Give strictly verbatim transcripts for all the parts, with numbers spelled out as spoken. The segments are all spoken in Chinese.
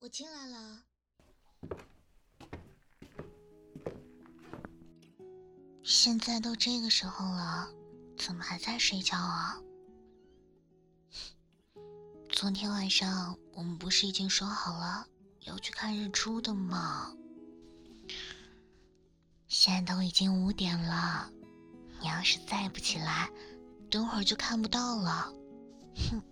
我进来了。现在都这个时候了，怎么还在睡觉啊？昨天晚上我们不是已经说好了要去看日出的吗？现在都已经五点了，你要是再不起来，等会儿就看不到了。哼，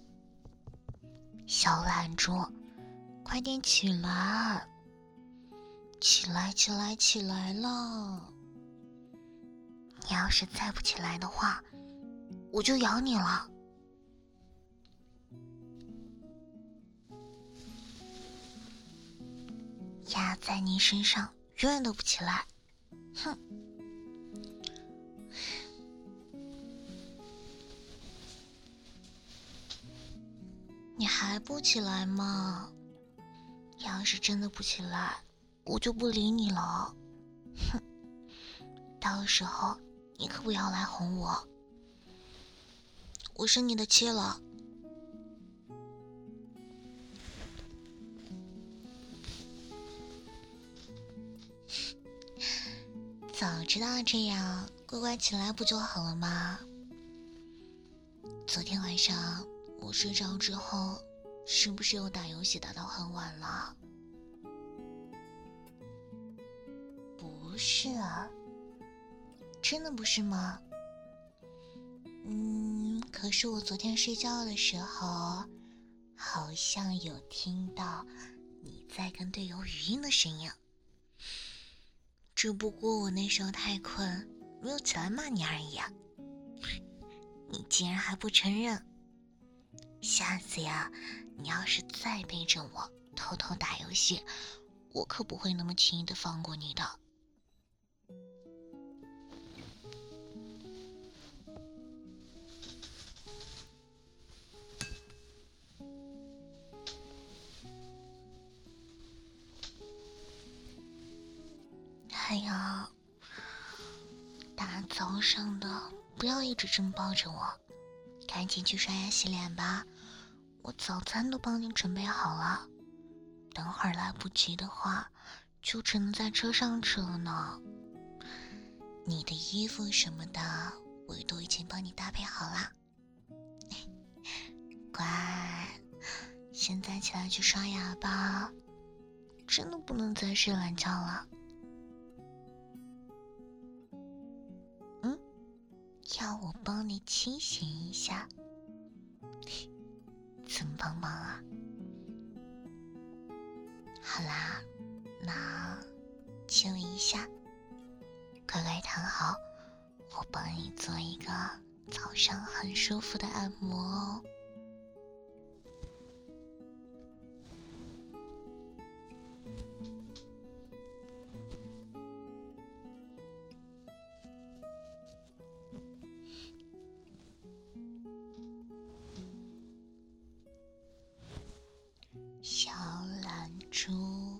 小懒猪，快点起来！起来，起来，起来了！你要是再不起来的话，我就咬你了。压在你身上，永远都不起来。哼！你还不起来吗？要是真的不起来，我就不理你了。哼！到时候你可不要来哄我，我是你的妻了。早知道这样，乖乖起来不就好了吗？昨天晚上我睡着之后，是不是又打游戏打到很晚了？不是啊，真的不是吗？嗯，可是我昨天睡觉的时候，好像有听到你在跟队友语音的声音。只不过我那时候太困，没有起来骂你而已。你竟然还不承认！下次呀，你要是再背着我偷偷打游戏，我可不会那么轻易的放过你的。哎呀，大早上的，不要一直这么抱着我，赶紧去刷牙洗脸吧，我早餐都帮你准备好了。等会儿来不及的话，就只能在车上吃了呢。你的衣服什么的，我都已经帮你搭配好了。乖，现在起来去刷牙吧，真的不能再睡懒觉了。嗯，要我帮你清醒一下？怎么帮忙啊？好啦，那亲一下，乖乖躺好，我帮你做一个早上很舒服的按摩哦。小懒猪，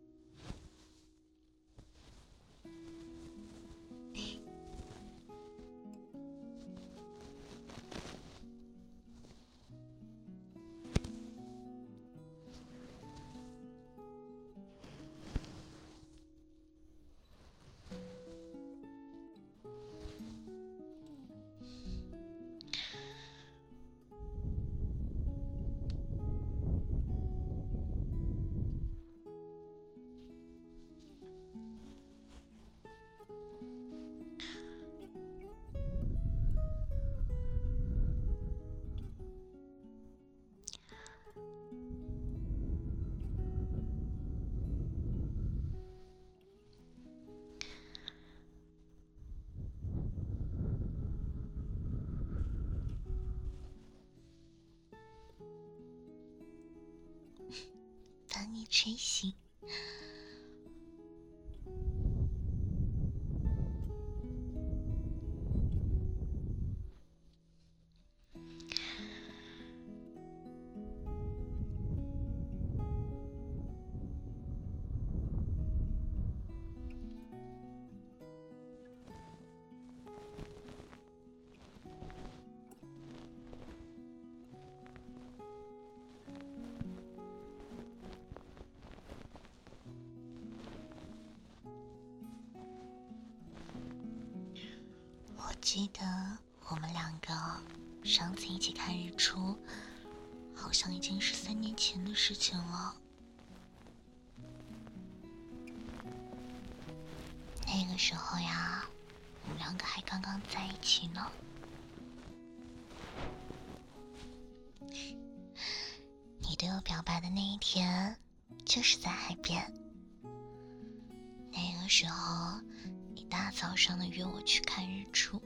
把你吹醒。 记得我们两个上次一起看日出，好像已经是三年前的事情了。那个时候呀，我们两个还刚刚在一起呢。你对我表白的那一天，就是在海边。那个时候，你大早上的约我去看日出，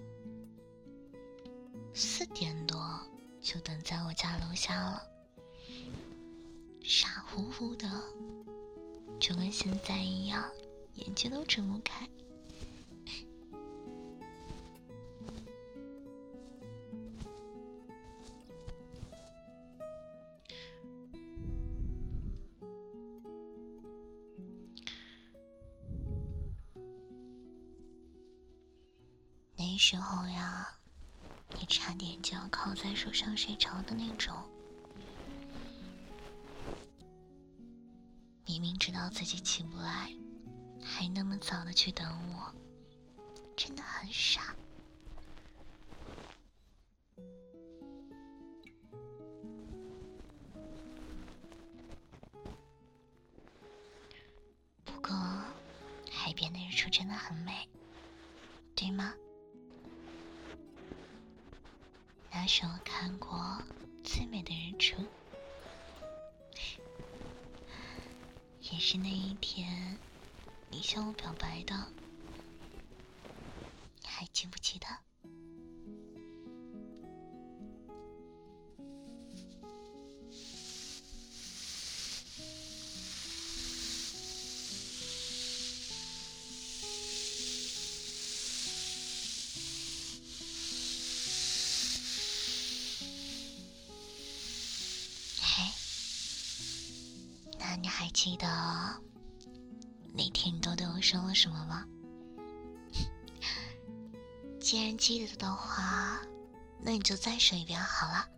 四点多就等在我家楼下了，傻乎乎的，就跟现在一样，眼睛都睁不开。那时候呀，你差点就要靠在手上睡着的那种。明明知道自己起不来，还那么早的去等我，真的很傻。不过，海边的日出真的很美，对吗？那是我看过最美的日出，也是那一天你向我表白的，你还记不记得？那你还记得那天你都对我说了什么吗？既然记得的话，那你就再说一遍好了。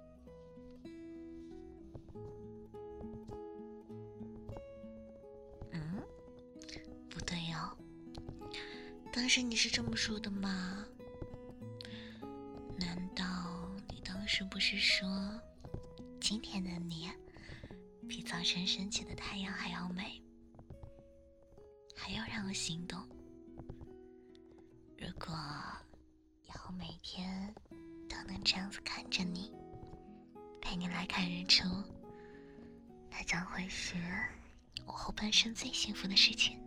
嗯，不对哦，当时你是这么说的吗？难道你当时不是说，今天的你比早晨升起的太阳还要美，还要让我心动？如果以后每天都能这样子看着你，陪你来看日出，那将会是我后半生最幸福的事情。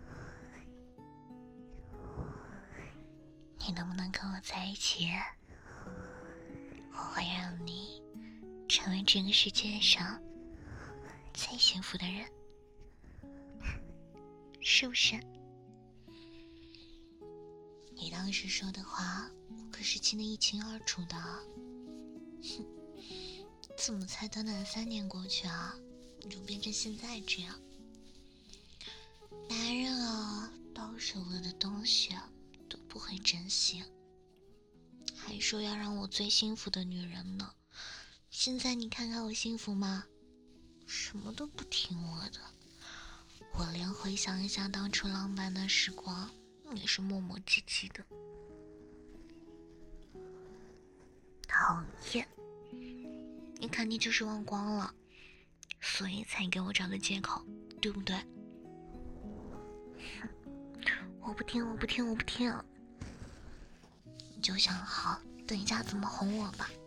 你能不能跟我在一起？我会让你成为这个世界上最幸福的人，是不是？你当时说的话，我可是记得一清二楚的。哼，怎么才短短三年过去啊，你就变成现在这样？男人啊，到手了的东西都不会珍惜，还说要让我最幸福的女人呢。现在你看看我幸福吗？什么都不听我的，我连回想一下当初浪漫的时光也是磨磨唧唧的。讨厌，你肯定就是忘光了，所以才给我找的借口，对不对？我不听，我不听，我不听，你就想好等一下怎么哄我吧。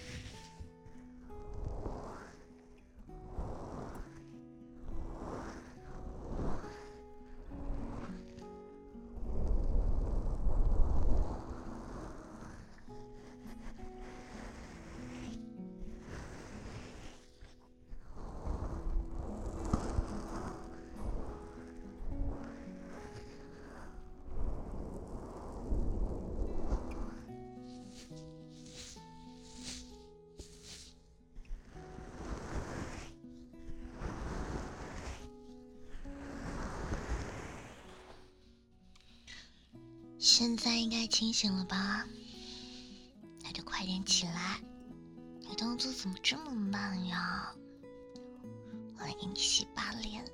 现在应该清醒了吧？那就快点起来，你动作怎么这么慢呀？我来给你洗把脸。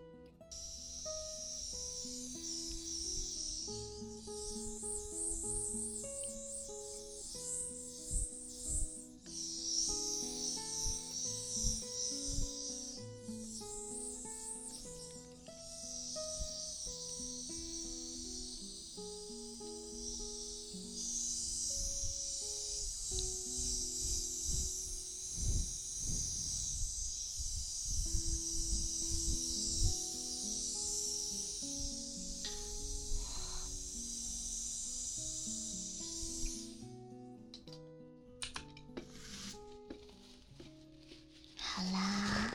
好啦，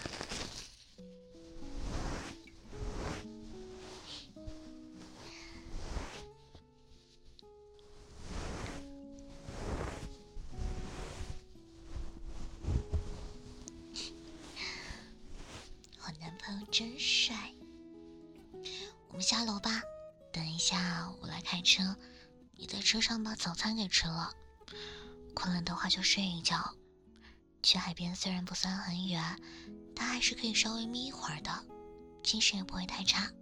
我男朋友真帅。我们下楼吧，等一下我来开车，你在车上把早餐给吃了。困了的话就睡一觉。去海边虽然不算很远，但还是可以稍微眯一会儿的，精神也不会太差。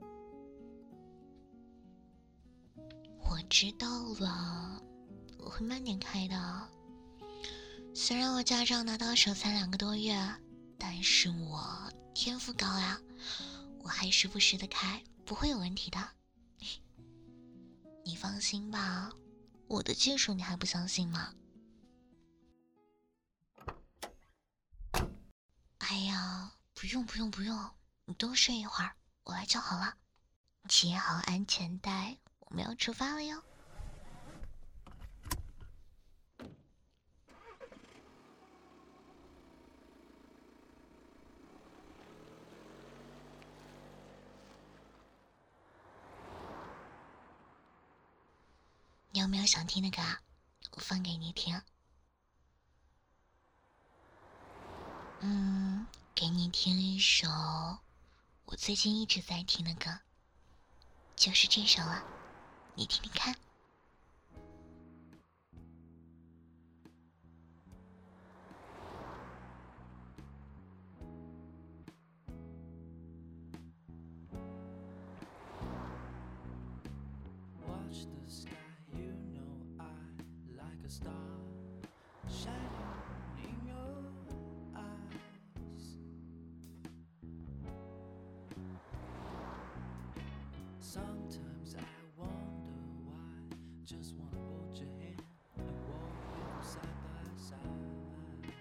我知道了，我会慢点开的。虽然我驾照拿到手才两个多月，但是我天赋高呀，我还时不时的开，不会有问题的。你放心吧，我的技术你还不相信吗？哎呀，不用不用不用，你多睡一会儿，我来就好了。系好安全带，我们要出发了哟。你有没有想听的歌啊？我放给你听。嗯，给你听一首我最近一直在听的歌，就是这首了，你听听看。 Watch the sky, you know I like a star shining in your eyes. Sometimes I wonder why. Just wanna hold your hand and walk with you side by side.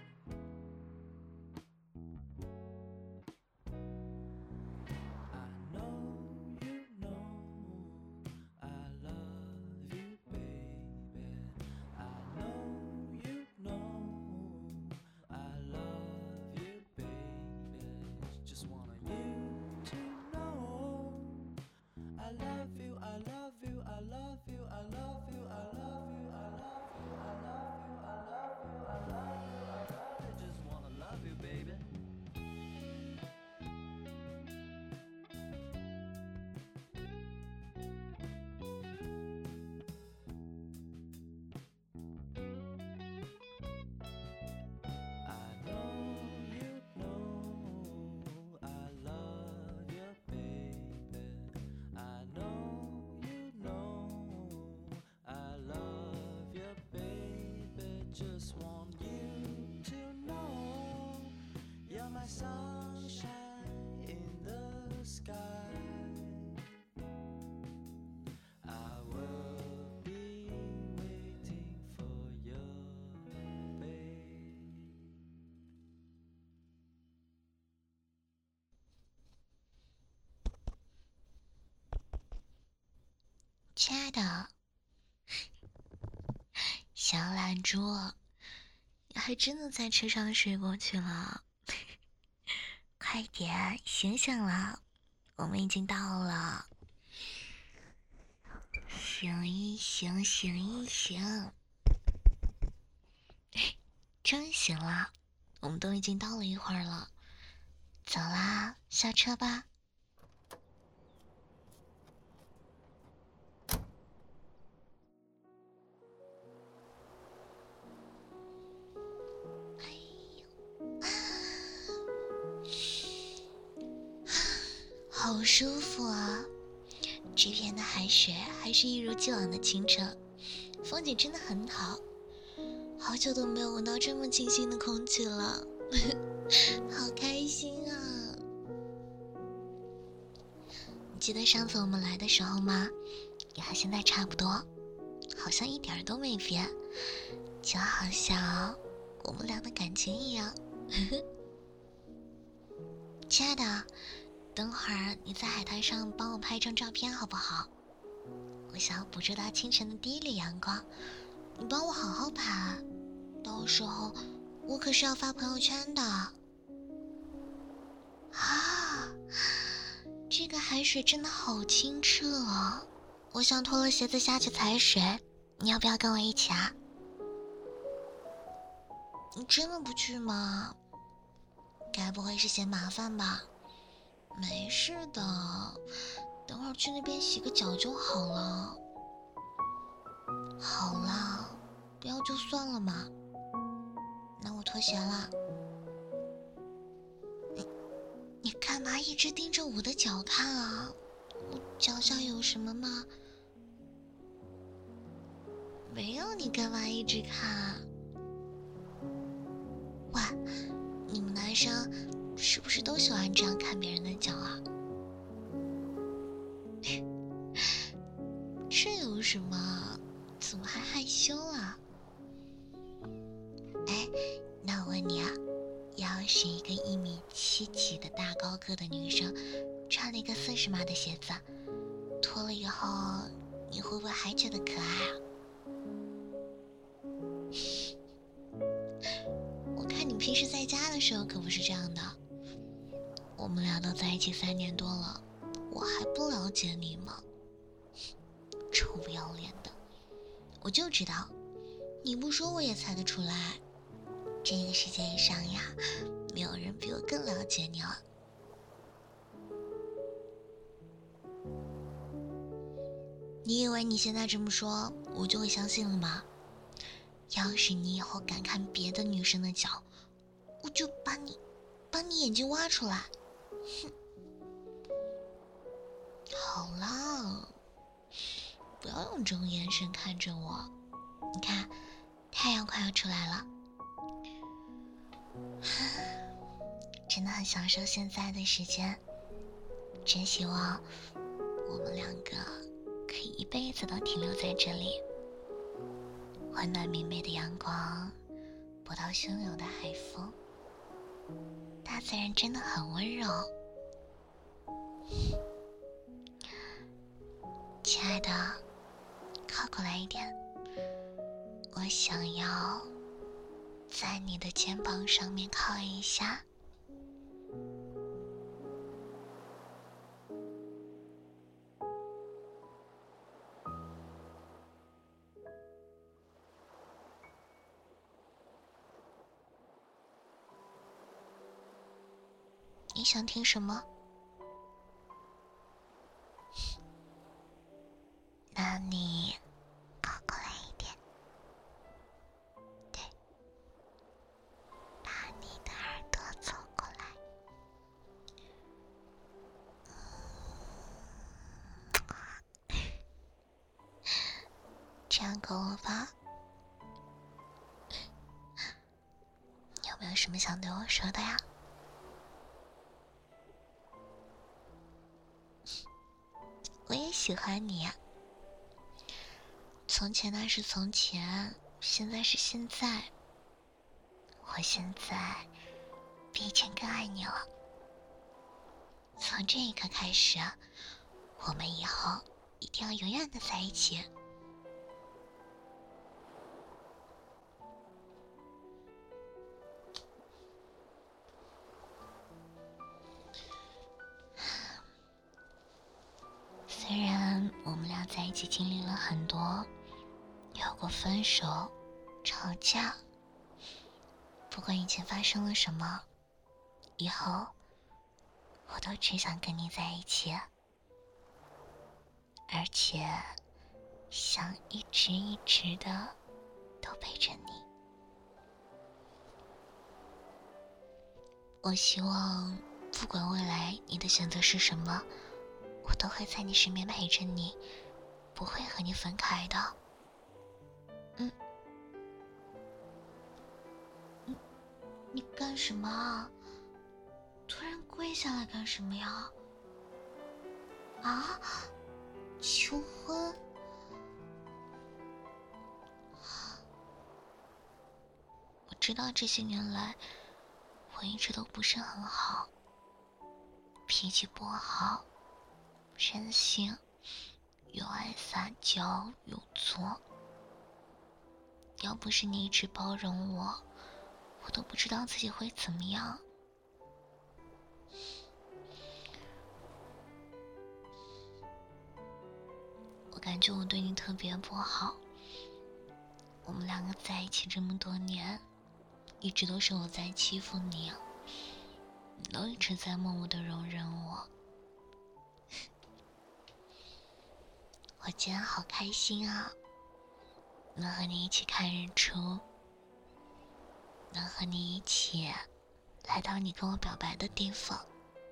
I know you know I love you, baby. I know you know I love you, baby. Just want you to know I love you, I love you, I love you, I love you, I love you, I love you, I love you, I love you, I love you, I love you. Just wanna love you, baby. I know you know I love you, baby. I know you know I love you, baby. Just want you to know you're my sunshine in the sky. I will be waiting for you, babe. 亲爱的，小懒猪，你还真的在车上睡过去了。快点醒醒了，我们已经到了。醒一醒，醒一醒，真醒了，我们都已经到了一会儿了。走啦，下车吧。哎呦，好舒服啊！这边的海水还是一如既往的清澈，风景真的很好。好久都没有闻到这么清新的空气了，好开心啊！你记得上次我们来的时候吗？也和现在差不多，好像一点都没变，就好像我们俩的感情一样。亲爱的，等会儿你在海滩上帮我拍一张照片好不好？我想要捕捉到清晨的第一缕阳光，你帮我好好拍，到时候我可是要发朋友圈的。 海水真的好清澈啊！我想脱了鞋子下去踩水，你要不要跟我一起啊？你真的不去吗？该不会是嫌麻烦吧？没事的，等会儿去那边洗个脚就好了。好啦，不要就算了嘛。那我脱鞋啦。你你干嘛一直盯着我的脚看啊？我脚下有什么吗？没有，你干嘛一直看啊？哇，你们男生是不是都喜欢这样看别人的脚啊？这有什么？怎么还害羞啊？哎，那我问你啊，要是一个一米七几的大高个的女生，穿了一个四十码的鞋子，脱了以后，你会不会还觉得可爱啊？我看你平时在家的时候可不是这样的。我们俩都在一起三年多了，我还不了解你吗？臭不要脸的！我就知道，你不说我也猜得出来。这个世界上呀，没有人比我更了解你了。你以为你现在这么说，我就会相信了吗？要是你以后敢看别的女生的脚，我就把你，把你眼睛挖出来。哼！好啦，不要用这种眼神看着我。你看，太阳快要出来了，真的很享受现在的时间。真希望我们两个可以一辈子都停留在这里。温暖明媚的阳光，波涛汹涌的海风，大自然真的很温柔。亲爱的，靠过来一点，我想要在你的肩膀上面靠一下。你想听什么？那你靠过来一点，对，把你的耳朵凑过来。这样够了吧？你有没有什么想对我说的呀？我也喜欢你呀。从前那是从前，现在是现在。我现在比以前更爱你了。从这一刻开始，我们以后一定要永远的在一起。虽然我们俩在一起经历了很多，有过分手、吵架，不管以前发生了什么，以后我都只想跟你在一起，而且想一直一直的都陪着你。我希望不管未来你的选择是什么，我都会在你身边陪着你，不会和你分开的。嗯，你你干什么啊？突然跪下来干什么呀？啊？求婚？我知道这些年来我一直都不是很好，脾气不好，任性，又爱撒娇又作。要不是你一直包容我，我都不知道自己会怎么样。 感觉我对你特别不好。我们两个在一起这么多年，一直都是我在欺负你，你都一直在默默的容忍我。我今天好开心啊，能和你一起看日出，能和你一起来到你跟我表白的地方。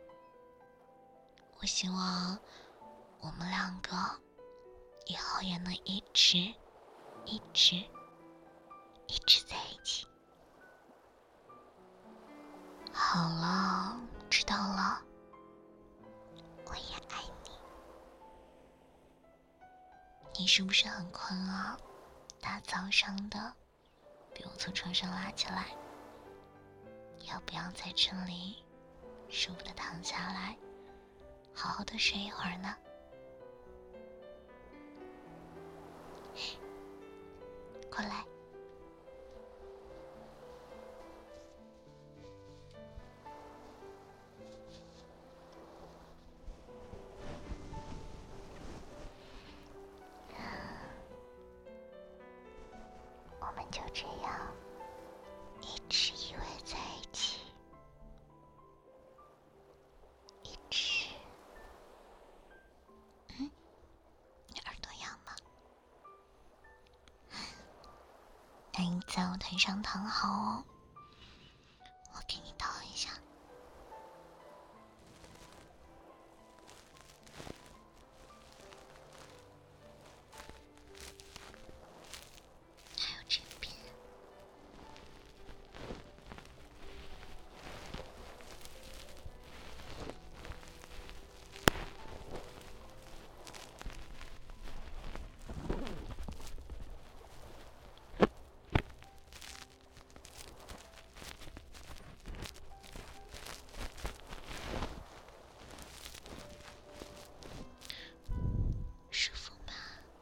我希望我们两个以后也能一直一直一直在一起。好了，知道了，我也爱你。你是不是很困啊？大早上的被我从床上拉起来，要不要在这里舒服的躺下来，好好的睡一会儿呢？过来。我们就这样一直依偎在一起，一直。嗯，你耳朵痒吗？那你在我腿上躺好哦，我给你套一下。还有这边。舒服吗？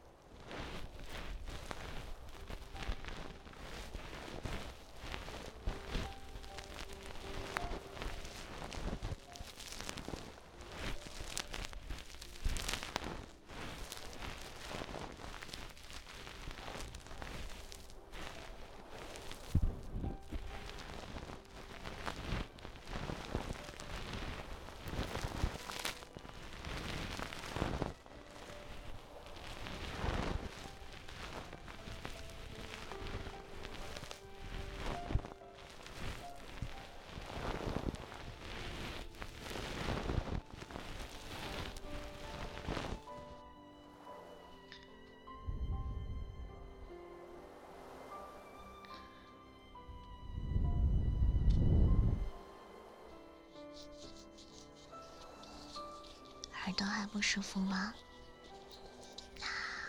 耳朵还不舒服吗？那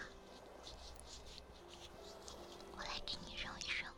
我来给你揉一揉。